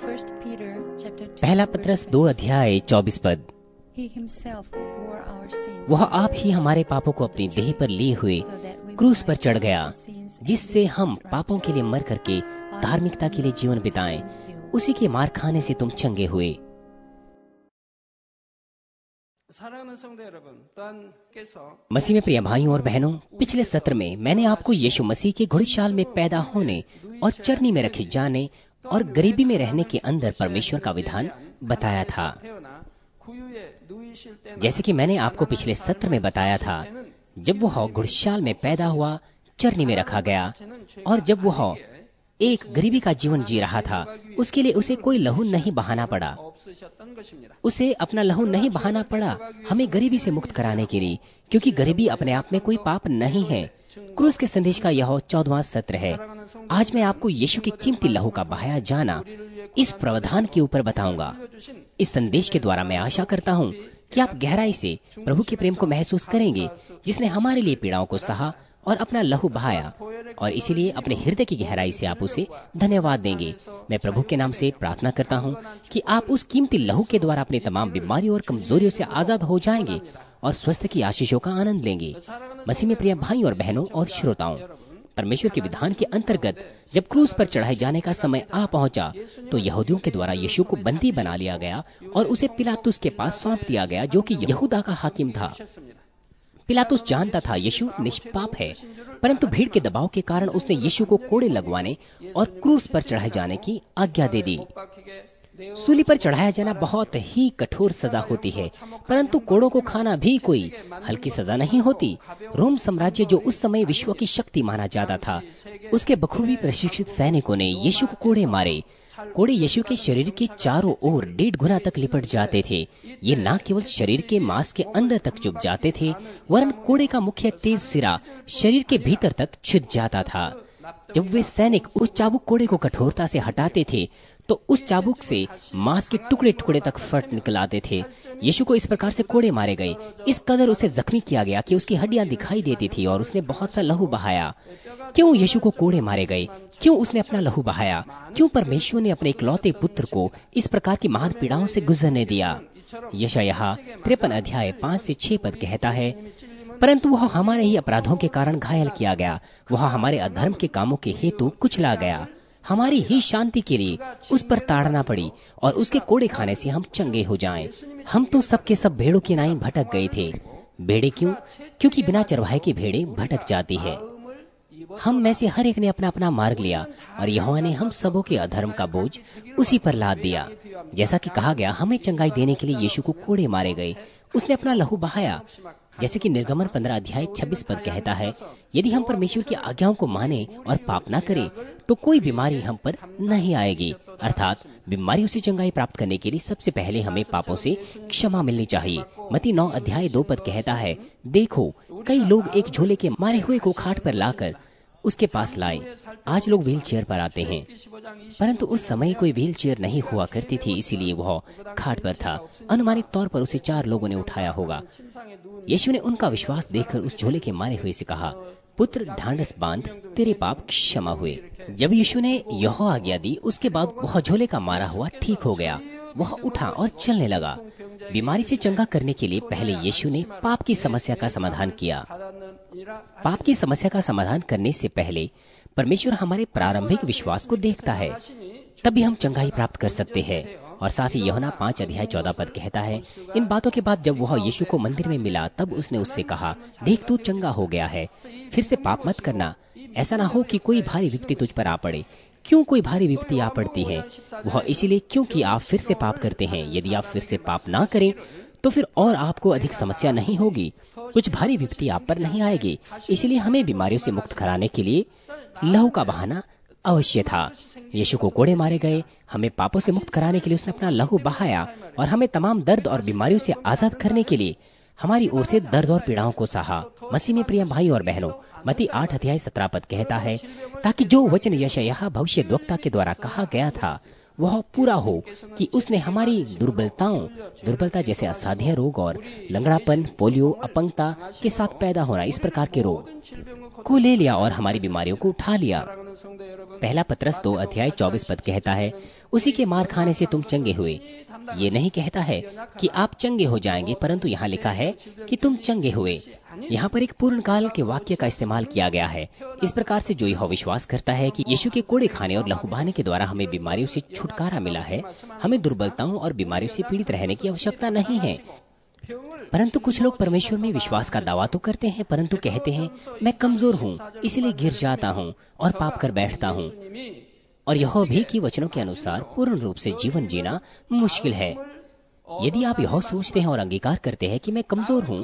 पहला पत्रस 2 अध्याय 24 पद। वह आप ही हमारे पापों को अपनी देह पर लिए हुए क्रूस पर चढ़ गया, जिससे हम पापों के लिए मर करके धार्मिकता के लिए जीवन बिताएं। उसी के मार खाने से तुम चंगे हुए। मसीह में प्रिय भाइयों और बहनों, पिछले सत्र में मैंने आपको यीशु मसीह के घुड़शाल में पैदा होने और चरनी में रखे जाने और गरीबी में रहने के अंदर परमेश्वर का विधान बताया था। जैसे कि मैंने आपको पिछले सत्र में बताया था, जब वह घुड़शाल में पैदा हुआ, चरनी में रखा गया, और जब वह एक गरीबी का जीवन जी रहा था, उसके लिए उसे कोई लहू नहीं बहाना पड़ा। उसे अपना लहू नहीं बहाना पड़ा हमें गरीबी से मुक्त कराने के लिए, क्योंकि गरीबी अपने आप में कोई पाप नहीं है। क्रूस के संदेश का यह 14वां सत्र है। आज मैं आपको यीशु के कीमती लहू का बहाया जाना इस प्रावधान के ऊपर बताऊंगा। इस संदेश के द्वारा मैं आशा करता हूँ कि आप गहराई से प्रभु के प्रेम को महसूस करेंगे, जिसने हमारे लिए पीड़ाओं को सहा और अपना लहू बहाया, और इसीलिए अपने हृदय की गहराई से आप उसे धन्यवाद देंगे। मैं प्रभु के नाम से प्रार्थना करता हूँ कि आप उस कीमती लहू के द्वारा अपनी तमाम बीमारियों और कमजोरियों से आजाद हो जाएंगे और स्वास्थ्य की आशीषों का आनंद लेंगे। मसीह में प्रिय भाई और बहनों और श्रोताओं, परमेश्वर के विधान के अंतर्गत जब क्रूस पर चढ़ाए जाने का समय आ पहुंचा, तो यहूदियों के द्वारा यीशु को बंदी बना लिया गया और उसे पिलातुस के पास सौंप दिया गया, जो कि यहूदा का हाकिम था। पिलातुस जानता था यीशु निष्पाप है, परंतु भीड़ के दबाव के कारण उसने यीशु को कोड़े लगवाने और क्रूस पर चढ़ाए जाने की आज्ञा दे दी। सूली पर चढ़ाया जाना बहुत ही कठोर सजा होती है, परंतु कोड़ों को खाना भी कोई हल्की सजा नहीं होती। रोम साम्राज्य, जो उस समय विश्व की शक्ति माना जाता था, उसके बखूबी प्रशिक्षित सैनिकों ने यीशु को कोड़े मारे। कोड़े यीशु के शरीर के चारों ओर 1.5 गुना तक लिपट जाते थे। ये न केवल शरीर के मांस के अंदर तक चुभ जाते थे, वरन कोड़े का मुख्य तेज सिरा शरीर के भीतर तक छिद जाता था। जब वे सैनिक उस चाबुक कोड़े को कठोरता से हटाते थे, तो उस चाबुक से मांस के टुकड़े टुकड़े तक फट निकल आते थे। यीशु को इस प्रकार से कोड़े मारे गए, इस कदर उसे जख्मी किया गया कि उसकी हड्डियां दिखाई देती थी और उसने बहुत सा लहू बहाया। क्यों यीशु को कोड़े मारे गए? क्यों उसने अपना लहू बहाया? क्यों परमेश्वर ने अपने इकलौते पुत्र को इस प्रकार की महान पीड़ाओं से गुजरने दिया? यशायाह 53 अध्याय 5 से 6 पद कहता है, परंतु वह हमारे ही अपराधों के कारण घायल किया गया, वह हमारे अधर्म के कामों के हेतु कुचला गया। हमारी ही शांति के लिए उस पर ताड़ना पड़ी, और उसके कोड़े खाने से हम चंगे हो जाएं। हम तो सबके सब भेड़ों की नाई भटक गए थे। भेड़े क्यों? क्योंकि बिना चरवाहे की भेड़े भटक जाती है। हम में से हर एक ने अपना अपना मार्ग लिया, और यहोवा ने हम सबों के अधर्म का बोझ उसी पर लाद दिया। जैसा कि कहा गया, हमें चंगाई देने के लिए यीशु को कोड़े मारे गए, उसने अपना लहू बहाया। जैसे कि निर्गमन 15 अध्याय 26 पद कहता है, यदि हम परमेश्वर की आज्ञाओं को माने और पाप न करें, तो कोई बीमारी हम पर नहीं आएगी। अर्थात बीमारियों से चंगाई प्राप्त करने के लिए सबसे पहले हमें पापों से क्षमा मिलनी चाहिए। मत्ती 9 अध्याय 2 पद कहता है, देखो कई लोग एक झोले के मारे हुए को खाट पर लाकर उसके पास लाए। आज लोग व्हील चेयर पर आते हैं, परंतु उस समय कोई व्हील चेयर नहीं हुआ करती थी, इसीलिए वह खाट पर था। अनुमानित तौर पर उसे 4 लोगों ने उठाया होगा। यीशु ने उनका विश्वास देखकर उस झोले के मारे हुए से कहा, पुत्र ढांढस बांध, तेरे पाप क्षमा हुए। जब यीशु ने यह आज्ञा दी, उसके बाद वह झोले का मारा हुआ ठीक हो गया। वह उठा और चलने लगा। बीमारी से चंगा करने के लिए पहले यीशु ने पाप की समस्या का समाधान किया। पाप की समस्या का समाधान करने से पहले परमेश्वर हमारे प्रारंभिक विश्वास को देखता है, तभी हम चंगाई प्राप्त कर सकते हैं। और साथ ही यूहन्ना 5 अध्याय 14 पद कहता है, इन बातों के बाद जब वह यीशु को मंदिर में मिला, तब उसने उससे कहा, देख तू चंगा हो गया है, फिर से पाप मत करना। ऐसा ना हो कि कोई भारी विपत्ति तुझ पर आ पड़े। क्यों कोई भारी विपत्ति आ पड़ती है? वह इसीलिए क्योंकि आप फिर से पाप करते हैं। यदि आप फिर से पाप ना करें, तो फिर और आपको अधिक समस्या नहीं होगी, कुछ भारी विपत्ति आप पर नहीं आएगी। इसीलिए हमें बीमारियों से मुक्त कराने के लिए लहू का बहाना अवश्य था। यीशु को कोड़े मारे गए, हमें पापों से मुक्त कराने के लिए उसने अपना लहू बहाया, और हमें तमाम दर्द और बीमारियों से आजाद करने के लिए हमारी ओर से दर्द और पीड़ाओं को सहा। मसीह में प्रिय भाई और बहनों, मत्ती 8 अध्याय 17 पद कहता है, ताकि जो वचन यशायाह भविष्यद्वक्ता के द्वारा कहा गया था वह पूरा हो, कि उसने हमारी दुर्बलता जैसे असाध्य रोग और लंगड़ापन, पोलियो, अपंगता के साथ पैदा होना, इस प्रकार के रोग को ले लिया और हमारी बीमारियों को उठा लिया। पहला पत्रस 2:24 कहता है, उसी के मार खाने से तुम चंगे हुए। ये नहीं कहता है कि आप चंगे हो जाएंगे, परंतु यहाँ लिखा है कि तुम चंगे हुए। यहाँ पर एक पूर्ण काल के वाक्य का इस्तेमाल किया गया है। इस प्रकार से जो यह विश्वास करता है कि यीशु के कोड़े खाने और लहू बहाने के द्वारा हमें बीमारियों से छुटकारा मिला है, हमें दुर्बलताओं और बीमारियों से पीड़ित रहने की आवश्यकता नहीं है। परंतु कुछ लोग परमेश्वर में विश्वास का दावा तो करते हैं, परंतु कहते हैं मैं कमजोर हूँ, इसलिए गिर जाता हूँ और पाप कर बैठता हूँ। और यह भी कि वचनों के अनुसार पूर्ण रूप से जीवन जीना मुश्किल है। यदि आप यह सोचते हैं और अंगीकार करते हैं कि मैं कमजोर हूँ,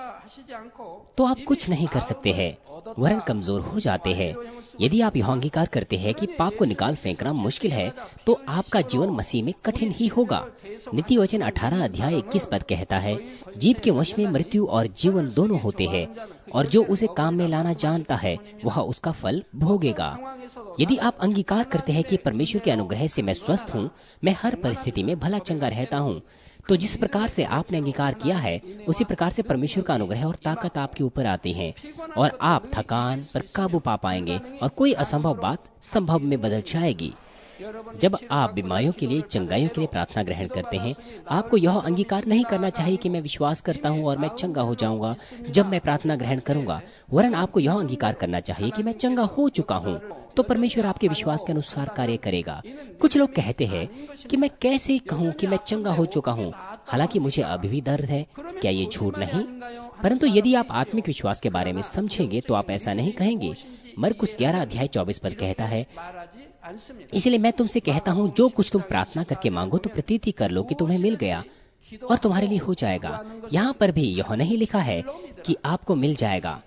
तो आप कुछ नहीं कर सकते हैं, वरन कमजोर हो जाते हैं। यदि आप यह अंगीकार करते हैं कि पाप को निकाल फेंकना मुश्किल है, तो आपका जीवन मसीह में कठिन ही होगा। नीति वचन 18:21 कहता है, जीव के वश में मृत्यु और जीवन दोनों होते हैं, और जो उसे काम में लाना जानता है वह उसका फल भोगेगा। यदि आप अंगीकार करते हैं कि परमेश्वर के अनुग्रह से मैं स्वस्थ हूँ, मैं हर परिस्थिति में भला चंगा रहता हूँ, तो जिस प्रकार से आपने अंगीकार किया है, उसी प्रकार से परमेश्वर का अनुग्रह और ताकत आपके ऊपर आती है, और आप थकान पर काबू पा पाएंगे और कोई असंभव बात संभव में बदल जाएगी। जब आप बीमारियों के लिए, चंगाइयों के लिए प्रार्थना ग्रहण करते हैं, आपको यह अंगीकार नहीं करना चाहिए कि मैं विश्वास करता हूं और मैं चंगा हो जाऊंगा जब मैं प्रार्थना ग्रहण करूंगा, वरन आपको यह अंगीकार करना चाहिए कि मैं चंगा हो चुका हूं, तो परमेश्वर आपके विश्वास के अनुसार कार्य करेगा। कुछ लोग कहते हैं कि मैं कैसे कहूं कि मैं चंगा हो चुका हूं, हालांकि मुझे अभी भी दर्द है। क्या ये झूठ नहीं? परंतु यदि आप आत्मिक विश्वास के बारे में समझेंगे तो आप ऐसा नहीं कहेंगे। मरकुस 11:24 कहता है, इसलिए मैं तुमसे कहता हूँ, जो कुछ तुम प्रार्थना करके मांगो तो प्रतीति कर लो कि तुम्हें मिल गया और तुम्हारे लिए हो जाएगा। यहाँ पर भी यह नहीं लिखा है कि आपको मिल जाएगा,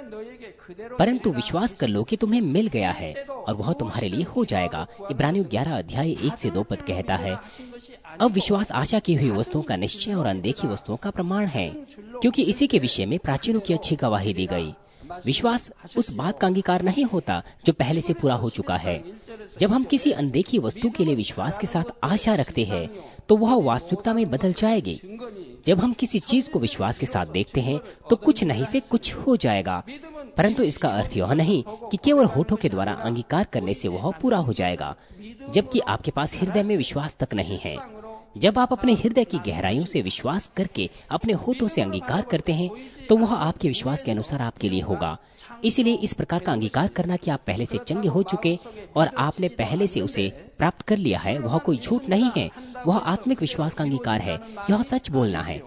परंतु विश्वास कर लो कि तुम्हें मिल गया है और वह तुम्हारे लिए हो जाएगा। इब्रानियों 11:1-2 कहता है, अब विश्वास आशा की हुई वस्तुओं का निश्चय और अनदेखी वस्तुओं का प्रमाण है, क्योंकि इसी के विषय में प्राचीनों की अच्छी गवाही दी गई। विश्वास उस बात का अंगीकार नहीं होता जो पहले से पूरा हो चुका है। जब हम किसी अनदेखी वस्तु के लिए विश्वास के साथ आशा रखते हैं, तो वह वास्तविकता में बदल जाएगी। जब हम किसी चीज को विश्वास के साथ देखते हैं, तो कुछ नहीं से कुछ हो जाएगा, परंतु इसका अर्थ यह नहीं कि केवल होठों के द्वारा अंगीकार करने से वह पूरा हो जाएगा, जबकि आपके पास हृदय में विश्वास तक नहीं है। जब आप अपने हृदय की गहराइयों से विश्वास करके अपने होठों से अंगीकार करते हैं, तो वह आपके विश्वास के अनुसार आपके लिए होगा। इसलिए इस प्रकार का अंगीकार करना कि आप पहले से चंगे हो चुके और आपने पहले से उसे प्राप्त कर लिया है, वह कोई झूठ नहीं है, वह आत्मिक विश्वास का अंगीकार है। यह सच बोलना है।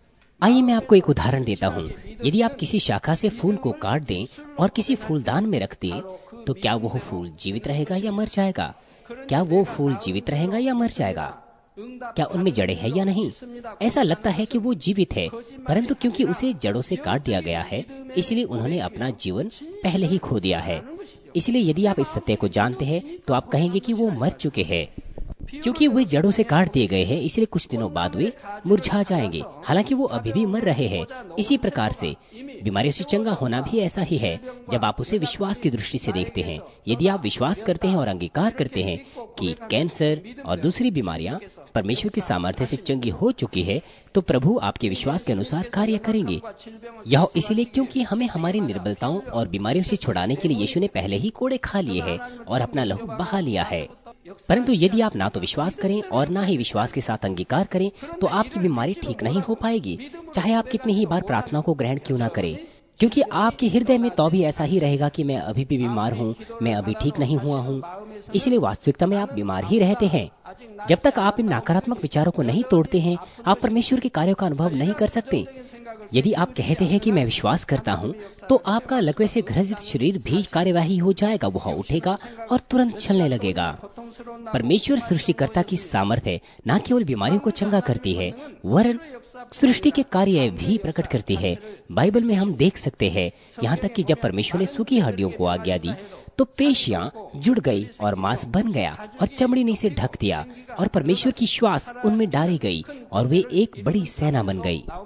आइए मैं आपको एक उदाहरण देता हूँ। यदि आप किसी शाखा से फूल को काट दें और किसी फूलदान में रख दें, तो क्या वह फूल जीवित रहेगा या मर जाएगा? क्या वो फूल जीवित रहेगा या मर जाएगा? क्या उनमें जड़ें हैं या नहीं? ऐसा लगता है कि वो जीवित है, परंतु क्योंकि उसे जड़ों से काट दिया गया है, इसलिए उन्होंने अपना जीवन पहले ही खो दिया है। इसलिए यदि आप इस सत्य को जानते हैं, तो आप कहेंगे कि वो मर चुके हैं। क्योंकि वे जड़ों से काट दिए गए हैं, इसलिए कुछ दिनों बाद वे मुरझा जाएंगे, हालांकि वो अभी भी मर रहे हैं। इसी प्रकार से बीमारियों से चंगा होना भी ऐसा ही है, जब आप उसे विश्वास की दृष्टि से देखते हैं। यदि आप विश्वास करते हैं और अंगीकार करते हैं कि कैंसर और दूसरी बीमारियां परमेश्वर की सामर्थ्य से चंगी हो चुकी है, तो प्रभु आपके विश्वास के अनुसार कार्य करेंगे। यह इसलिए क्योंकि हमें हमारी निर्बलताओं और बीमारियों से छुड़ाने के लिए यीशु ने पहले ही कोड़े खा लिए हैं और अपना लहू बहा लिया है। परंतु यदि आप ना तो विश्वास करें और ना ही विश्वास के साथ अंगीकार करें, तो आपकी बीमारी ठीक नहीं हो पाएगी, चाहे आप कितनी ही बार प्रार्थना को ग्रहण क्यों ना करें, क्योंकि आपके हृदय में तो भी ऐसा ही रहेगा कि मैं अभी भी बीमार हूँ, मैं अभी ठीक नहीं हुआ हूँ। इसलिए वास्तविकता में आप बीमार ही रहते हैं। जब तक आप इन नकारात्मक विचारों को नहीं तोड़ते हैं, आप परमेश्वर के कार्यों का अनुभव नहीं कर सकते। यदि आप कहते हैं कि मैं विश्वास करता हूँ, तो आपका लकवे से ग्रसित शरीर भी कार्यवाही हो जाएगा, वह उठेगा और तुरंत चलने लगेगा। परमेश्वर सृष्टिकर्ता की सामर्थ्य न केवल बीमारियों को चंगा करती है, वरन सृष्टि के कार्य भी प्रकट करती है। बाइबल में हम देख सकते हैं, यहाँ तक कि जब परमेश्वर ने सूखी हड्डियों को आज्ञा दी, तो पेशियां जुड़ गई और मांस बन गया और चमड़ी ने इसे ढक दिया, और परमेश्वर की श्वास उनमें डाली गई और वे एक बड़ी सेना बन गई।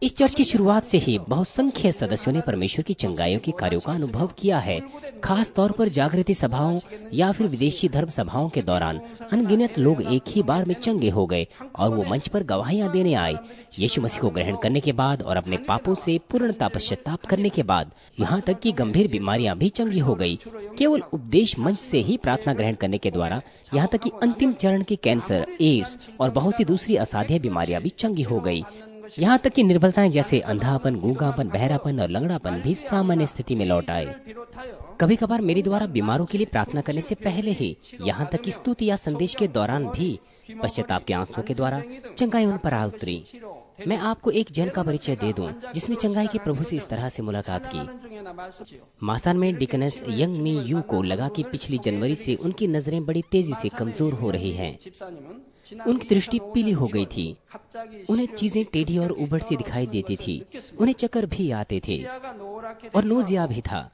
इस चर्च की शुरुआत से ही बहुसंख्य सदस्यों ने परमेश्वर की चंगाइयों के कार्यों का अनुभव किया है। खास तौर पर जागृति सभाओं या फिर विदेशी धर्म सभाओं के दौरान अनगिनत लोग एक ही बार में चंगे हो गए और वो मंच पर गवाहियां देने आए। यीशु मसीह को ग्रहण करने के बाद और अपने पापों से पूर्णतः पश्चाताप करने के बाद यहाँ तक कि गंभीर बीमारियां भी चंगी हो गई। केवल उपदेश मंच से ही प्रार्थना ग्रहण करने के द्वारा यहाँ तक कि अंतिम चरण के कैंसर, एड्स और बहुत सी दूसरी असाध्य बीमारियां भी चंगी हो गई। यहाँ तक कि निर्बलताएं जैसे अंधापन, गूंगापन, बहरापन और लंगड़ापन भी सामान्य स्थिति में लौट आए। कभी कभार मेरे द्वारा बीमारों के लिए प्रार्थना करने से पहले ही, यहाँ तक कि स्तुति या संदेश के दौरान भी पश्चाताप के आंसुओं के द्वारा चंगाई उन पर आ उतरी। मैं आपको एक जन का परिचय दे दूं जिसने चंगाई के प्रभु से इस तरह से मुलाकात की। मासान में डिकनेस यंग मी यू को लगा कि पिछली जनवरी से उनकी नजरें बड़ी तेजी से कमजोर हो रही हैं। उनकी दृष्टि पीली हो गई थी। उन्हें चीजें टेढ़ी और उबड़ सी दिखाई देती थी। उन्हें चक्कर भी आते थे और नोजिया भी था।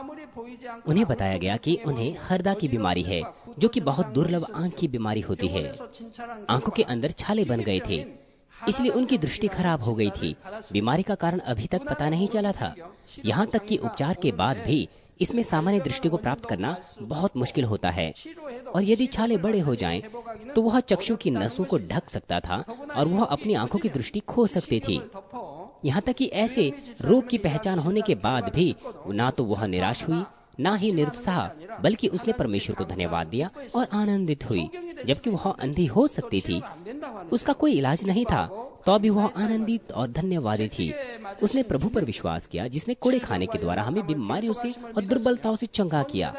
उन्हें बताया गया कि उन्हें हरदा की बीमारी है, जो कि बहुत दुर्लभ आंख की बीमारी होती है। आंखों के अंदर छाले बन गए थे, इसलिए उनकी दृष्टि खराब हो गई थी। बीमारी का कारण अभी तक पता नहीं चला था। यहाँ तक कि उपचार के बाद भी इसमें सामान्य दृष्टि को प्राप्त करना बहुत मुश्किल होता है, और यदि छाले बड़े हो जाएं, तो वह चक्षु की नसों को ढक सकता था और वह अपनी आंखों की दृष्टि खो सकती थी। यहाँ तक कि ऐसे रोग की पहचान होने के बाद भी ना तो वह निराश हुई, ना ही निरुत्साह, बल्कि उसने परमेश्वर को धन्यवाद दिया और आनंदित हुई। जबकि वह अंधी हो सकती थी, उसका कोई इलाज नहीं था, तो भी वह आनंदित और धन्यवादी थी। उसने प्रभु पर विश्वास किया, जिसने कोड़े खाने के द्वारा हमें बीमारियों से और दुर्बलताओं से चंगा किया।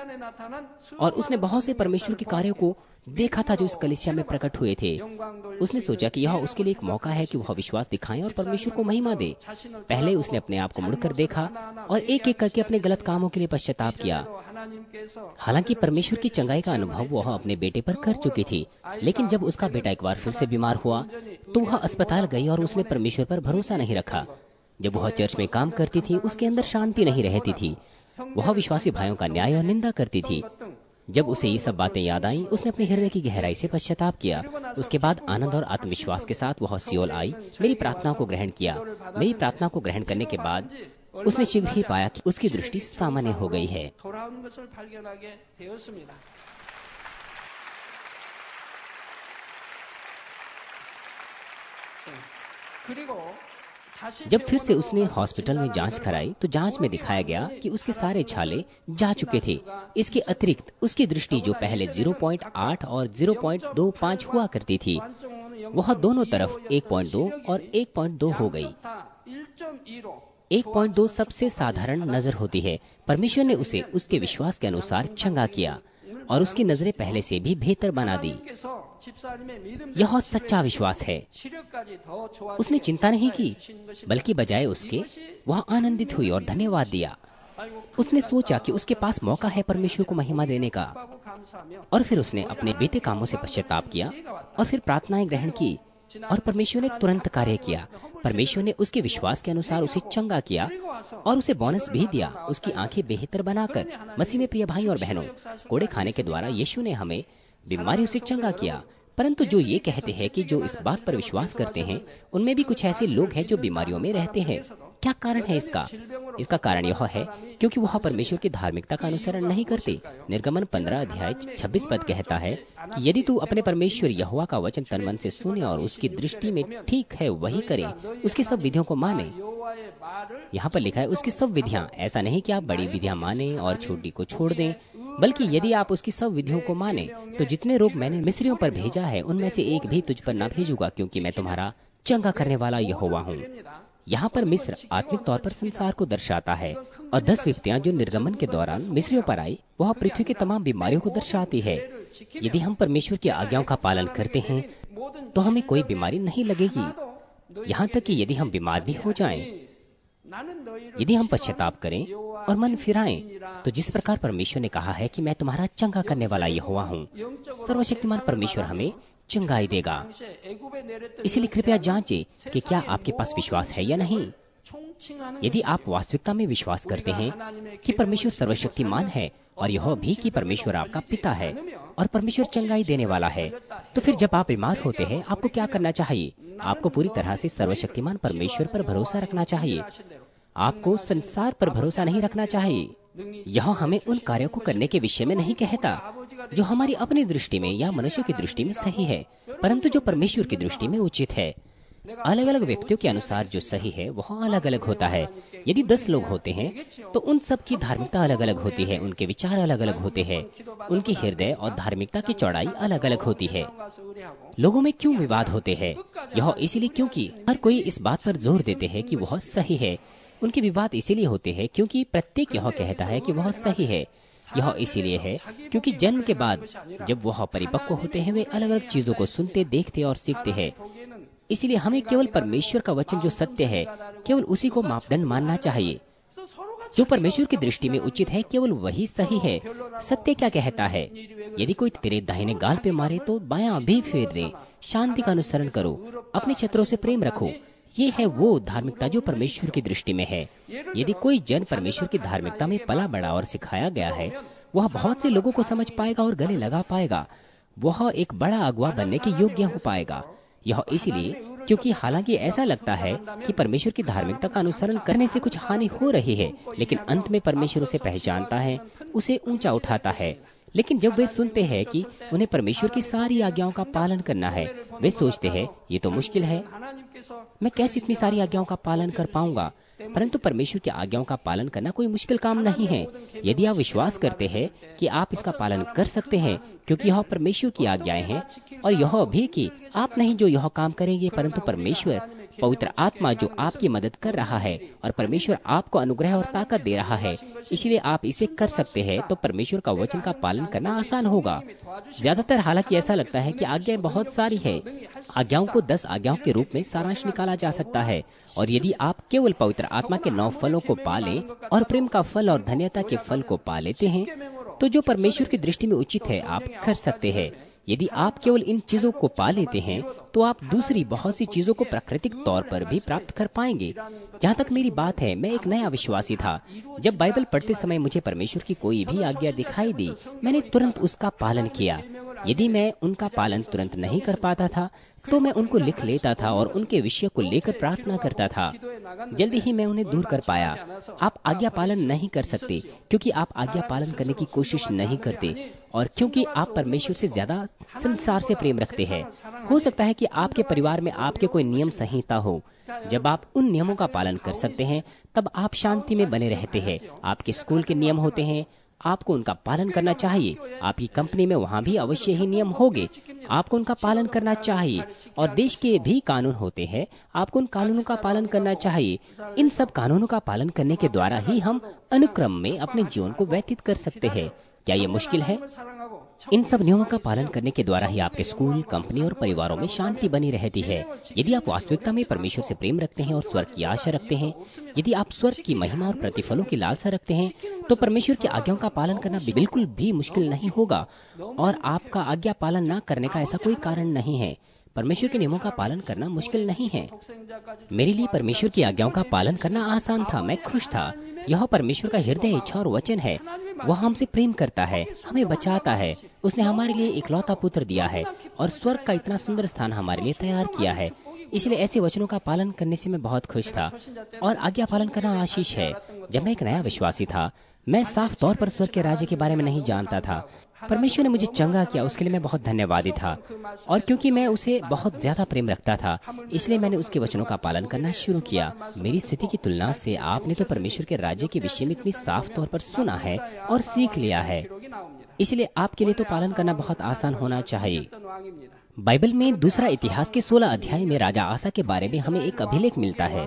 और उसने बहुत से परमेश्वर के कार्यों को देखा था जो इस कलीसिया में प्रकट हुए थे। उसने सोचा कि यह उसके लिए एक मौका है कि वह विश्वास दिखाए और परमेश्वर को महिमा दे। पहले उसने अपने आप को मुड़कर देखा और एक एक करके अपने गलत कामों के लिए पश्चाताप किया। हालांकि परमेश्वर की चंगाई का अनुभव वह अपने बेटे पर कर चुकी थी, लेकिन जब उसका बेटा एक बार फिर से बीमार हुआ तो वह अस्पताल गई और उसने परमेश्वर पर भरोसा नहीं रखा। जब वह चर्च में काम करती थी, उसके अंदर शांति नहीं रहती थी। वह विश्वासी भाइयों का न्याय और निंदा करती थी। जब उसे ये सब बातें याद आईं, उसने अपने हृदय की गहराई से पश्चाताप किया। उसके बाद आनंद और आत्मविश्वास के साथ वह सियोल आई, मेरी प्रार्थना को ग्रहण किया। मेरी प्रार्थना को ग्रहण करने के बाद उसने शीघ्र ही पाया कि उसकी दृष्टि सामान्य हो गई है। जब फिर से उसने हॉस्पिटल में जांच कराई तो जांच में दिखाया गया कि उसके सारे छाले जा चुके थे। इसके अतिरिक्त उसकी दृष्टि जो पहले 0.8 और 0.25 हुआ करती थी, वह दोनों तरफ 1.2 और 1.2 हो गई। 1.2 सबसे साधारण नजर होती है। परमेश्वर ने उसे उसके विश्वास के अनुसार चंगा किया और उसकी नजरें पहले से भी बेहतर बना दी। यह सच्चा विश्वास है। उसने चिंता नहीं की, बल्कि बजाय उसके वह आनंदित हुई और धन्यवाद दिया। उसने सोचा कि उसके पास मौका है परमेश्वर को महिमा देने का, और फिर उसने अपने बीते कामों से पश्चाताप किया और फिर प्रार्थनाएं ग्रहण की, और परमेश्वर ने तुरंत कार्य किया। परमेश्वर ने उसके विश्वास के अनुसार उसे चंगा किया और उसे बोनस भी दिया, उसकी आंखें बेहतर बनाकर। मसीह में प्रिय भाई और बहनों, कोड़े खाने के द्वारा यीशु ने हमें बीमारियों से चंगा किया, परंतु जो ये कहते हैं कि जो इस बात पर विश्वास करते हैं, उनमें भी कुछ ऐसे लोग हैं जो बीमारियों में रहते हैं। क्या कारण है इसका? इसका कारण यह है क्योंकि वह परमेश्वर की धार्मिकता का अनुसरण नहीं करते। निर्गमन 15 अध्याय 26 पद कहता है कि यदि तू अपने परमेश्वर यहोवा का वचन तन मन से सुने और उसकी दृष्टि में ठीक है वही करे, उसकी सब विधियों को माने। यहाँ पर लिखा है उसकी सब विधियां। ऐसा नहीं कि आप बड़ी विधियां माने और छोटी को छोड़ दें, बल्कि यदि आप उसकी सब विधियों को माने तो जितने रोग मैंने मिस्रियों पर भेजा है उनमें से एक भी तुझ पर न भेजूंगा, क्योंकि मैं तुम्हारा चंगा करने वाला यहोवा हूँ। यहाँ पर मिस्र आत्मिक तौर पर संसार को दर्शाता है, और 10 विपत्तियां जो निर्गमन के दौरान मिस्रियों पर आई वह पृथ्वी की तमाम बीमारियों को दर्शाती है। यदि हम परमेश्वर की आज्ञाओं का पालन करते हैं तो हमें कोई बीमारी नहीं लगेगी। यहाँ तक कि यदि हम बीमार भी हो जाएं, यदि हम पश्चाताप करें और मन फिराएं, तो जिस प्रकार परमेश्वर ने कहा है कि मैं तुम्हारा चंगा करने वाला यहोवा हूँ, सर्वशक्तिमान परमेश्वर हमें चंगाई देगा। इसलिए कृपया जांचें कि क्या आपके पास विश्वास है या नहीं। यदि आप वास्तविकता में विश्वास करते हैं कि परमेश्वर सर्वशक्तिमान है और यह भी कि परमेश्वर आपका पिता है और परमेश्वर चंगाई देने वाला है। तो फिर जब आप बीमार होते हैं, आपको क्या करना चाहिए? आपको पूरी तरह से सर्वशक्तिमान परमेश्वर पर भरोसा रखना चाहिए। आपको संसार पर भरोसा नहीं रखना चाहिए। यह हमें उन कार्यों को करने के विषय में नहीं कहता जो हमारी अपनी दृष्टि में या मनुष्यों की दृष्टि में सही है, परंतु जो परमेश्वर की दृष्टि में उचित है। अलग अलग व्यक्तियों के अनुसार जो सही है वह अलग अलग होता है। यदि 10 लोग होते हैं तो उन सब की धार्मिकता अलग अलग होती है, उनके विचार अलग अलग होते हैं, उनकी हृदय और धार्मिकता की चौड़ाई अलग अलग होती है। लोगों में क्यों विवाद होते हैं? यह इसीलिए क्योंकि हर कोई इस बात पर जोर देते हैं कि वह सही है। उनके विवाद इसीलिए होते हैं क्योंकि प्रत्येक यह कहता है कि वह सही है। यह इसीलिए है क्योंकि जन्म के बाद जब वह परिपक्व होते हैं, वे अलग अलग चीजों को सुनते, देखते और सीखते हैं। इसीलिए हमें केवल परमेश्वर का वचन जो सत्य है, केवल उसी को मापदंड मानना चाहिए। जो परमेश्वर की दृष्टि में उचित है, केवल वही सही है। सत्य क्या कहता है? यदि कोई तेरे दाहिने गाल पे मारे तो बायां भी फेर दे। शांति का अनुसरण करो, अपने शत्रुओं से प्रेम रखो। ये है वो धार्मिकता जो परमेश्वर की दृष्टि में है। यदि कोई जन परमेश्वर की धार्मिकता में पला बड़ा और सिखाया गया है, वह बहुत से लोगों को समझ पाएगा और गले लगा पाएगा। वह एक बड़ा अगुवा बनने के योग्य हो पाएगा। यह इसलिए क्योंकि हालांकि ऐसा लगता है कि परमेश्वर की धार्मिकता का अनुसरण करने से कुछ हानि हो रही है, लेकिन अंत में परमेश्वर उसे पहचानता है, उसे ऊंचा उठाता है। लेकिन जब वे सुनते हैं कि उन्हें परमेश्वर की सारी आज्ञाओं का पालन करना है, वे सोचते हैं ये तो मुश्किल है, मैं कैसे इतनी सारी आज्ञाओं का पालन कर पाऊंगा। परंतु परमेश्वर की आज्ञाओं का पालन करना कोई मुश्किल काम नहीं है। यदि आप विश्वास करते हैं कि आप इसका पालन कर सकते हैं, क्योंकि यह परमेश्वर की आज्ञाएं हैं, और यह भी कि आप नहीं जो यह काम करेंगे, परंतु परमेश्वर पवित्र आत्मा जो आपकी मदद कर रहा है, और परमेश्वर आपको अनुग्रह और ताकत दे रहा है, इसलिए आप इसे कर सकते हैं, तो परमेश्वर का वचन का पालन करना आसान होगा। ज्यादातर हालांकि ऐसा लगता है कि आज्ञाएं बहुत सारी है। आज्ञाओं को 10 आज्ञाओं के रूप में सारांश निकाला जा सकता है, और यदि आप केवल पवित्र आत्मा के 9 फलों को पालें और प्रेम का फल और धन्यता के फल को पा लेते हैं, तो जो परमेश्वर की दृष्टि में उचित है आप कर सकते हैं। यदि आप केवल इन चीजों को पा लेते हैं, तो आप दूसरी बहुत सी चीजों को प्राकृतिक तौर पर भी प्राप्त कर पाएंगे। जहाँ तक मेरी बात है, मैं एक नया विश्वासी था। जब बाइबल पढ़ते समय मुझे परमेश्वर की कोई भी आज्ञा दिखाई दी, मैंने तुरंत उसका पालन किया। यदि मैं उनका पालन तुरंत नहीं कर पाता था, तो मैं उनको लिख लेता था और उनके विषय को लेकर प्रार्थना करता था। जल्दी ही मैं उन्हें दूर कर पाया। आप आज्ञा पालन नहीं कर सकते क्योंकि आप आज्ञा पालन करने की कोशिश नहीं करते, और क्योंकि आप परमेश्वर से ज्यादा संसार से प्रेम रखते हैं। हो सकता है कि आपके परिवार में आपके कोई नियम संहिता हो। जब आप उन नियमों का पालन कर सकते हैं, तब आप शांति में बने रहते हैं। आपके स्कूल के नियम होते हैं, आपको उनका पालन करना चाहिए। आपकी कंपनी में वहाँ भी अवश्य ही नियम होंगे, आपको उनका पालन करना चाहिए। और देश के भी कानून होते हैं, आपको उन कानूनों का पालन करना चाहिए। इन सब कानूनों का पालन करने के द्वारा ही हम अनुक्रम में अपने जीवन को व्यतीत कर सकते हैं। क्या ये मुश्किल है? इन सब नियमों का पालन करने के द्वारा ही आपके स्कूल, कंपनी और परिवारों में शांति बनी रहती है। यदि आप वास्तविकता में परमेश्वर से प्रेम रखते हैं और स्वर्ग की आशा रखते हैं, यदि आप स्वर्ग की महिमा और प्रतिफलों की लालसा रखते हैं, तो परमेश्वर की आज्ञाओं का पालन करना बिल्कुल भी मुश्किल नहीं होगा, और आपका आज्ञा पालन न करने का ऐसा कोई कारण नहीं है। परमेश्वर के नियमों का पालन करना मुश्किल नहीं है। मेरे लिए परमेश्वर की आज्ञाओं का पालन करना आसान था। मैं खुश था। यह परमेश्वर का हृदय, इच्छा और वचन है। वह हमसे प्रेम करता है, हमें बचाता है। उसने हमारे लिए इकलौता पुत्र दिया है और स्वर्ग का इतना सुंदर स्थान हमारे लिए तैयार किया है। इसलिए ऐसे वचनों का पालन करने से मैं बहुत खुश था, और आज्ञा पालन करना आशीष है। जब मैं एक नया विश्वासी था, मैं साफ तौर पर स्वर्ग के राज्य के बारे में नहीं जानता था। परमेश्वर ने मुझे चंगा किया, उसके लिए मैं बहुत धन्यवादी था। और क्योंकि मैं उसे बहुत ज्यादा प्रेम रखता था, इसलिए मैंने उसके वचनों का पालन करना शुरू किया। मेरी स्थिति की तुलना से आपने तो परमेश्वर के राज्य के विषय में इतनी साफ तौर पर सुना है और सीख लिया है, इसलिए आपके लिए तो पालन करना बहुत आसान होना चाहिए। बाइबल में दूसरा इतिहास के 16 अध्याय में राजा आसा के बारे में हमें एक अभिलेख मिलता है।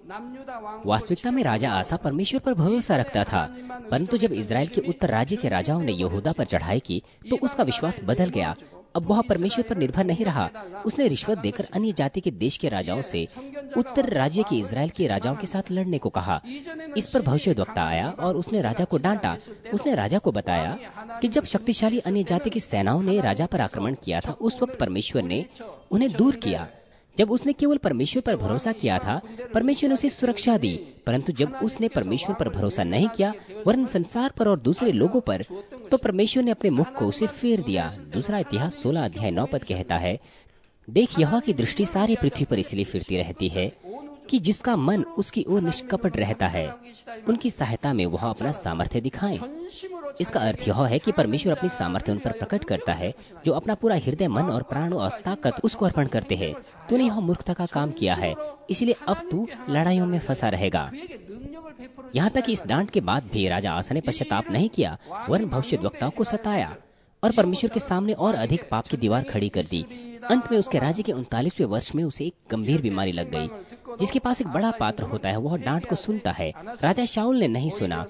वास्तविकता में राजा आसा परमेश्वर पर भरोसा रखता था, परंतु जब इजराइल के उत्तर राज्य के राजाओं ने यहूदा पर चढ़ाई की, तो उसका विश्वास बदल गया। अब वह परमेश्वर पर निर्भर नहीं रहा। उसने रिश्वत देकर अन्य जाति के देश के राजाओं से उत्तर राज्य के इजराइल के राजाओं के साथ लड़ने को कहा। इस पर भविष्यद्वक्ता आया और उसने राजा को डांटा। उसने राजा को बताया कि जब शक्तिशाली अन्य जाति की सेनाओं ने राजा पर आक्रमण किया था, उस वक्त परमेश्वर ने उन्हें दूर किया। जब उसने केवल परमेश्वर पर भरोसा किया था, परमेश्वर ने उसे सुरक्षा दी। परंतु जब उसने परमेश्वर पर भरोसा नहीं किया, वरन संसार पर और दूसरे लोगों पर, तो परमेश्वर ने अपने मुख को उसे फेर दिया। दूसरा इतिहास 16 अध्याय 9 पद कहता है, देख यहोवा की दृष्टि सारी पृथ्वी पर इसलिए फिरती रहती है कि जिसका मन उसकी ओर निष्कपट रहता है, उनकी सहायता में वह अपना सामर्थ्य दिखाएं। इसका अर्थ यह है कि परमेश्वर अपनी सामर्थ्य उन पर प्रकट करता है जो अपना पूरा हृदय, मन और प्राण और ताकत उसको अर्पण करते हैं। तूने यह मूर्खता का काम किया है, इसलिए अब तू लड़ाइयों में फंसा रहेगा। यहाँ तक कि इस डांट के बाद भी राजा आसा ने पश्चाताप नहीं किया, वरन भविष्यद्वक्ताओं को सताया और परमेश्वर के सामने और अधिक पाप की दीवार खड़ी कर दी। अंत में उसके राज्य के 39वें वर्ष में उसे एक गंभीर बीमारी लग गई। जिसके पास एक बड़ा पात्र होता है वह डांट को सुनता है। राजा शाऊल ने नहीं सुना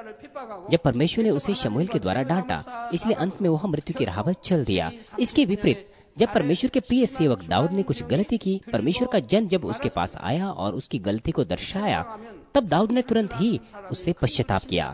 जब परमेश्वर ने उसे शमूएल के द्वारा डांटा, इसलिए अंत में वह मृत्यु की राह पर चल दिया। इसके विपरीत जब परमेश्वर के प्रिय सेवक दाऊद ने कुछ गलती की, परमेश्वर का जन जब उसके पास आया और उसकी गलती को दर्शाया, तब दाऊद ने तुरंत ही उससे पश्चाताप किया।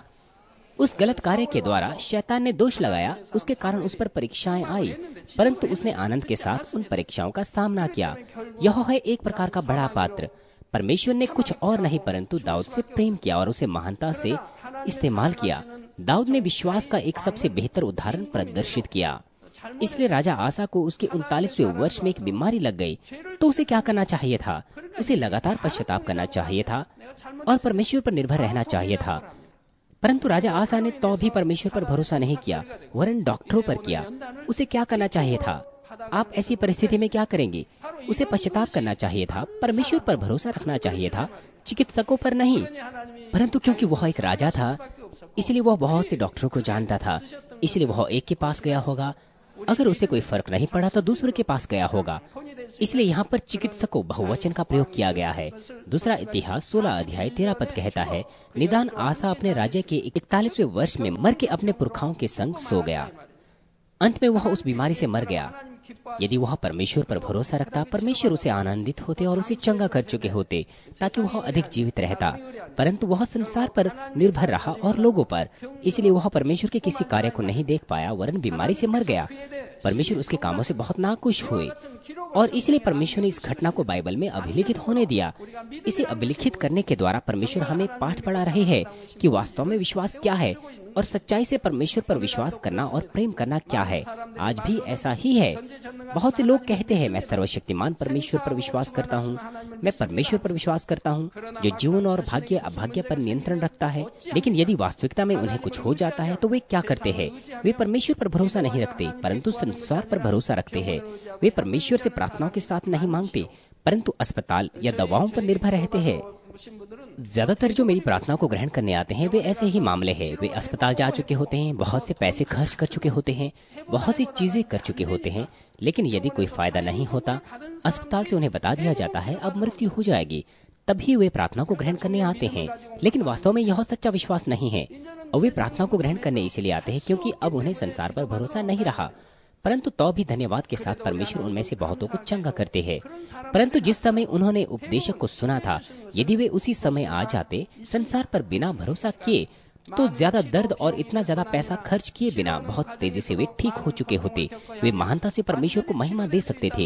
उस गलत कार्य के द्वारा शैतान ने दोष लगाया, उसके कारण उस पर परीक्षाएं आई, परंतु उसने आनंद के साथ उन परीक्षाओं का सामना किया। यह है एक प्रकार का बड़ा पात्र। परमेश्वर ने कुछ और नहीं परंतु दाऊद से प्रेम किया और उसे महानता से इस्तेमाल किया। दाऊद ने विश्वास का एक सबसे बेहतर उदाहरण प्रदर्शित किया। इसलिए राजा आसा को उसके 39वें वर्ष में एक बीमारी लग गई, तो उसे क्या करना चाहिए था? उसे लगातार पश्चाताप करना चाहिए था और परमेश्वर पर निर्भर रहना चाहिए था। परंतु राजा आसा ने तो भी परमेश्वर पर भरोसा नहीं किया, वरन डॉक्टरों पर किया। उसे क्या करना चाहिए था? आप ऐसी परिस्थिति में क्या करेंगे? उसे पश्चाताप करना चाहिए था, परमेश्वर पर भरोसा रखना चाहिए था, चिकित्सकों पर नहीं। परंतु क्योंकि वह एक राजा था, इसलिए वह बहुत से डॉक्टरों को जानता था, इसलिए वह एक के पास गया होगा। अगर उसे कोई फर्क नहीं पड़ा तो दूसरे के पास गया होगा। इसलिए यहाँ पर चिकित्सकों बहुवचन का प्रयोग किया गया है। दूसरा इतिहास 16 अध्याय 13 पद कहता है, निदान आसा अपने राज्य के 41वें वर्ष में मर के अपने पुरखाओं के संग सो गया। अंत में वह उस बीमारी से मर गया। यदि वह परमेश्वर पर भरोसा रखता, परमेश्वर उसे आनंदित होते और उसे चंगा कर चुके होते ताकि वह अधिक जीवित रहता। परंतु वह संसार पर निर्भर रहा और लोगों पर, इसलिए वह परमेश्वर के किसी कार्य को नहीं देख पाया, वरन बीमारी से मर गया। परमेश्वर उसके कामों से बहुत नाखुश हुए और इसलिए परमेश्वर ने इस घटना को बाइबल में अभिलिखित होने दिया। इसे अभिलिखित करने के द्वारा परमेश्वर हमें पाठ पढ़ा रहे हैं कि वास्तव में विश्वास क्या है और सच्चाई से परमेश्वर पर विश्वास करना और प्रेम करना क्या है। आज भी ऐसा ही है। बहुत से लोग कहते हैं, मैं सर्वशक्तिमान परमेश्वर पर विश्वास करता हूँ, मैं परमेश्वर पर विश्वास करता हूँ जो जीवन और भाग्य अभाग्य पर नियंत्रण रखता है। लेकिन यदि वास्तविकता में उन्हें कुछ हो जाता है तो वे क्या करते हैं? वे परमेश्वर पर भरोसा नहीं रखते परंतु संसार पर भरोसा रखते हैं। वे परमेश्वर से प्रार्थनाओं के साथ नहीं मांगते परंतु अस्पताल या दवाओं पर निर्भर रहते हैं। ज्यादातर जो मेरी प्रार्थना को ग्रहण करने आते हैं वे ऐसे ही मामले हैं। वे अस्पताल जा चुके होते हैं, बहुत से पैसे खर्च कर चुके होते हैं, बहुत सी चीजें कर चुके होते हैं, लेकिन यदि कोई फायदा नहीं होता, अस्पताल से उन्हें बता दिया जाता है अब मृत्यु हो जाएगी, तभी वे प्रार्थना को ग्रहण करने आते हैं। लेकिन वास्तव में यह सच्चा विश्वास नहीं है और वे प्रार्थना को ग्रहण करने इसलिए आते हैं क्योंकि अब उन्हें संसार पर भरोसा नहीं रहा। परंतु तो भी धन्यवाद के साथ परमेश्वर उनमें से बहुतों को चंगा करते हैं। परंतु जिस समय उन्होंने उपदेशक को सुना था, यदि वे उसी समय आ जाते संसार पर बिना भरोसा किए, तो ज्यादा दर्द और इतना ज्यादा पैसा खर्च किए बिना बहुत तेजी से वे ठीक हो चुके होते। वे महानता से परमेश्वर को महिमा दे सकते थे।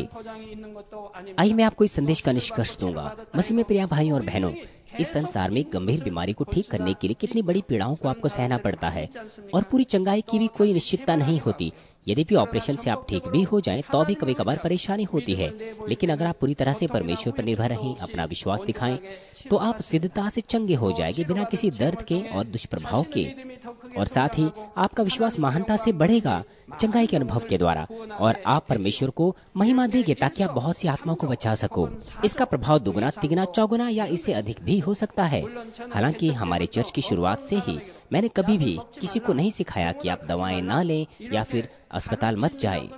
आइए मैं आपको इस संदेश का निष्कर्ष दूंगा। मसीह में प्रिय भाइयों और बहनों, इस संसार में गंभीर बीमारी को ठीक करने के लिए कितनी बड़ी पीड़ाओं को आपको सहना पड़ता है और पूरी चंगाई की भी कोई निश्चितता नहीं होती। यद्यपि ऑपरेशन से आप ठीक भी हो जाएं, तो भी कभी कभार परेशानी होती है। लेकिन अगर आप पूरी तरह से परमेश्वर पर निर्भर रहें, अपना विश्वास दिखाएं, तो आप सिद्धता से चंगे हो जाएंगे बिना किसी दर्द के और दुष्प्रभाव के। और साथ ही आपका विश्वास महानता से बढ़ेगा चंगाई के अनुभव के द्वारा, और आप परमेश्वर को महिमा देंगे ताकि आप बहुत सी आत्माओं को बचा सको। इसका प्रभाव दुगुना, तिगुना, चौगुना या इससे अधिक भी हो सकता है। हालांकि हमारे चर्च की शुरुआत से ही मैंने कभी भी किसी को नहीं सिखाया कि आप दवाएं ना लें या फिर अस्पताल मत जाएं।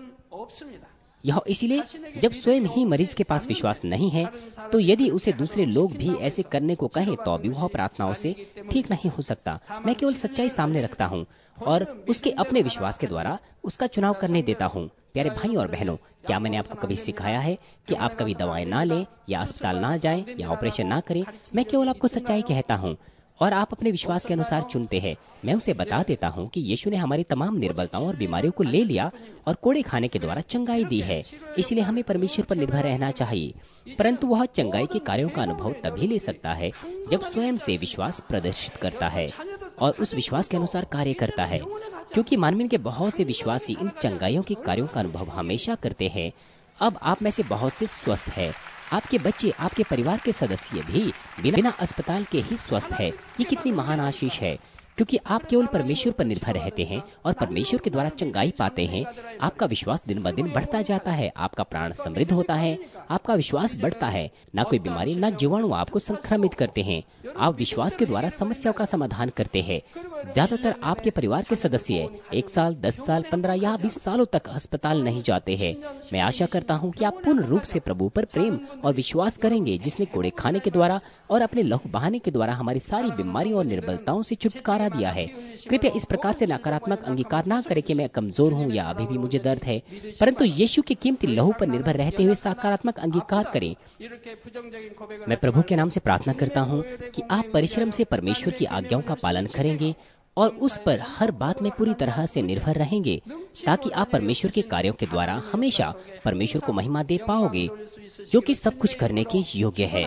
यह इसलिए जब स्वयं ही मरीज के पास विश्वास नहीं है, तो यदि उसे दूसरे लोग भी ऐसे करने को कहें तो भी वह प्रार्थनाओं से ठीक नहीं हो सकता। मैं केवल सच्चाई सामने रखता हूँ और उसके अपने विश्वास के द्वारा उसका चुनाव करने देता हूँ। प्यारे भाई और बहनों, क्या मैंने आपको कभी सिखाया है कि आप कभी दवाएं ना लें या अस्पताल ना जाएं या ऑपरेशन ना करें? मैं केवल आपको सच्चाई कहता हूँ और आप अपने विश्वास के अनुसार चुनते हैं। मैं उसे बता देता हूँ कि यीशु ने हमारी तमाम निर्बलताओं और बीमारियों को ले लिया और कोड़े खाने के द्वारा चंगाई दी है। इसलिए हमें परमेश्वर पर निर्भर रहना चाहिए। परंतु वह चंगाई के कार्यों का अनुभव तभी ले सकता है जब स्वयं से विश्वास प्रदर्शित करता है और उस विश्वास के अनुसार कार्य करता है। क्योंकि मानवीन के बहुत से विश्वासी इन चंगाइयों के कार्यों का अनुभव हमेशा करते हैं। अब आप में से बहुत से स्वस्थ हैं। आपके बच्चे, आपके परिवार के सदस्य भी बिना अस्पताल के ही स्वस्थ है। ये कितनी महान आशीष है, क्योंकि आप केवल परमेश्वर पर निर्भर रहते हैं और परमेश्वर के द्वारा चंगाई पाते हैं। आपका विश्वास दिन ब दिन बढ़ता जाता है, आपका प्राण समृद्ध होता है, आपका विश्वास बढ़ता है। ना कोई बीमारी, ना जीवाणु आपको संक्रमित करते हैं। आप विश्वास के द्वारा समस्याओं का समाधान करते हैं। ज्यादातर आपके परिवार के सदस्य 1 साल, 10 साल, 15 या 20 सालों तक अस्पताल नहीं जाते हैं। मैं आशा करता हूँ कि आप पूर्ण रूप से प्रभु पर प्रेम और विश्वास करेंगे, जिसने कोड़े खाने के द्वारा और अपने लहू बहाने के द्वारा हमारी सारी बीमारियों और निर्बलताओं से छुटकारा दिया है। कृपया इस प्रकार से नकारात्मक अंगीकार ना करें कि मैं कमजोर हूँ या अभी भी मुझे दर्द है, परंतु यीशु के कीमती लहू पर निर्भर रहते हुए सकारात्मक अंगीकार करें। मैं प्रभु के नाम से प्रार्थना करता हूँ कि आप परिश्रम से परमेश्वर की आज्ञाओं का पालन करेंगे और उस पर हर बात में पूरी तरह से निर्भर रहेंगे, ताकि आप परमेश्वर के कार्यों के द्वारा हमेशा परमेश्वर को महिमा दे पाओगे, जो कि सब कुछ करने के योग्य है।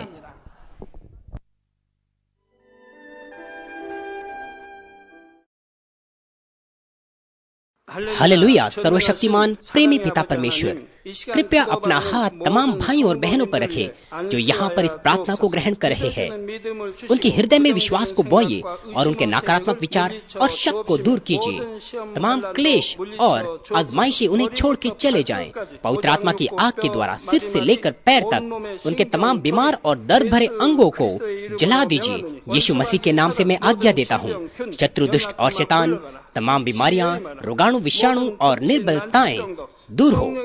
हालेलुया। सर्वशक्तिमान प्रेमी पिता परमेश्वर, कृपया अपना हाथ तमाम भाइयों और बहनों पर रखें जो यहाँ पर इस प्रार्थना को ग्रहण कर रहे हैं। उनके हृदय में विश्वास को बोइए और उनके नकारात्मक विचार और शक को दूर कीजिए। तमाम क्लेश और आजमाइशें उन्हें छोड़ के चले जाएं। पवित्र आत्मा की आग के द्वारा सिर से लेकर पैर तक उनके तमाम बीमार और दर्द भरे अंगों को जला दीजिए। यीशु मसीह के नाम से मैं आज्ञा देता हूँ, शत्रु, दुष्ट और शैतान, तमाम बीमारियां, रोगाणु, विषाणु और निर्बलताएं दूर हो।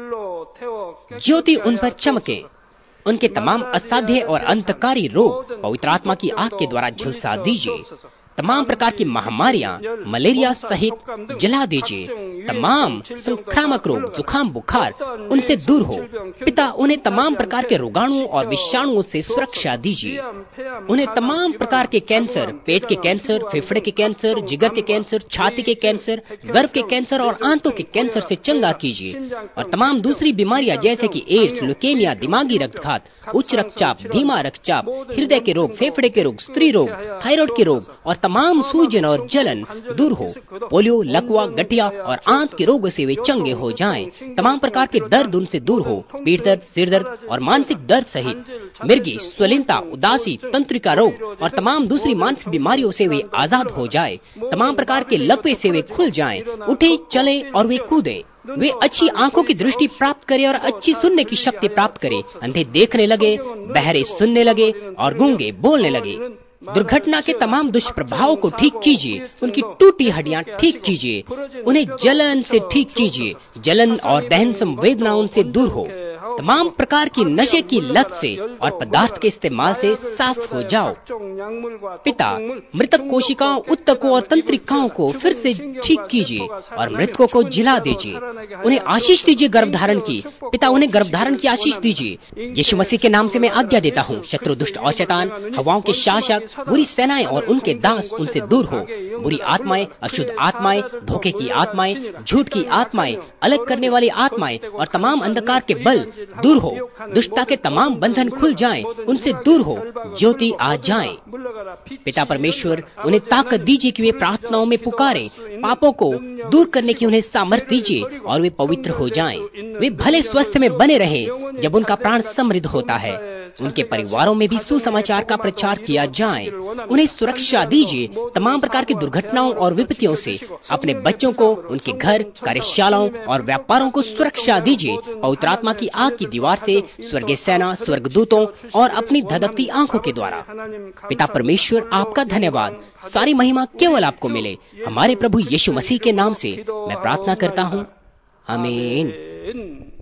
ज्योति उन पर चमके। उनके तमाम असाध्य और अंतकारी रोग पवित्र आत्मा की आग के द्वारा झुलसा दीजिए। तमाम प्रकार की महामारियां, मलेरिया सहित जला दीजिए। तमाम संक्रामक रोग, जुकाम, बुखार उनसे दूर हो। पिता, उन्हें तमाम प्रकार के रोगाणुओं और विषाणुओं से सुरक्षा दीजिए। उन्हें तमाम प्रकार के कैंसर, पेट के कैंसर, फेफड़े के कैंसर, जिगर के कैंसर, छाती के कैंसर, गर्भ के कैंसर और आंतों के कैंसर से चंगा कीजिए। और तमाम दूसरी बीमारियां जैसे कि एड्स, ल्यूकेमिया, दिमागी रक्तघात, उच्च रक्तचाप, धीमा रक्तचाप, हृदय के रोग, फेफड़े के रोग, स्त्री रोग, थायराइड के रोग और तमाम सूजन और जलन दूर हो। पोलियो, लकवा, गठिया और आंत के रोगों से वे चंगे हो जाएं। तमाम प्रकार के दर्द उनसे दूर हो। पीठ दर्द, सिर दर्द और मानसिक दर्द सहित मिर्गी, स्वलीनता, उदासी, तंत्रिका रोग और तमाम दूसरी मानसिक बीमारियों से वे आजाद हो जाए। तमाम प्रकार के लकवे से वे खुल जाएं, उठे, चले और वे कूदे। वे अच्छी आंखों की दृष्टि प्राप्त करें और अच्छी सुनने की शक्ति प्राप्त करें। अंधे देखने लगे, बहरे सुनने लगे और गूंगे बोलने लगे। दुर्घटना के तमाम दुष्प्रभावों को ठीक कीजिए। उनकी टूटी हड्डियां ठीक कीजिए। उन्हें जलन से ठीक कीजिए। जलन और दहन संवेदना उनसे दूर हो। तमाम प्रकार की नशे की लत से और पदार्थ के इस्तेमाल से साफ हो जाओ। पिता, मृतक कोशिकाओं, उत्तकों और तंत्रिकाओं को फिर से ठीक कीजिए और मृतकों को जिला दीजिए। उन्हें आशीष दीजिए गर्भधारण की। पिता, उन्हें गर्भधारण की आशीष दीजिए। यीशु मसीह के नाम से मैं आज्ञा देता हूँ, शत्रु, दुष्ट और शैतान, हवाओं के शासक, बुरी सेनाएं और उनके दास उनसे दूर हो। बुरी आत्माएं, अशुद्ध आत्माएं, धोखे की आत्माएं, झूठ की आत्माएं, अलग करने वाली आत्माएं और तमाम अंधकार के बल दूर हो। दुष्टता के तमाम बंधन खुल जाएं, उनसे दूर हो। ज्योति आ जाए। पिता परमेश्वर, उन्हें ताकत दीजिए कि वे प्रार्थनाओं में पुकारें। पापों को दूर करने की उन्हें सामर्थ्य दीजिए और वे पवित्र हो जाएं। वे भले स्वस्थ में बने रहें जब उनका प्राण समृद्ध होता है। उनके परिवारों में भी सुसमाचार का प्रचार किया जाए। उन्हें सुरक्षा दीजिए तमाम प्रकार की दुर्घटनाओं और विपत्तियों से। अपने बच्चों को, उनके घर, कार्यशालाओं और व्यापारों को सुरक्षा दीजिए। पवित्र आत्मा की आग की दीवार से, स्वर्गीय सेना, स्वर्गदूतों और अपनी धधकती आंखों के द्वारा। पिता परमेश्वर, आपका धन्यवाद। सारी महिमा केवल आपको मिले। हमारे प्रभु यीशु मसीह के नाम से मैं प्रार्थना करता हूँ। आमीन।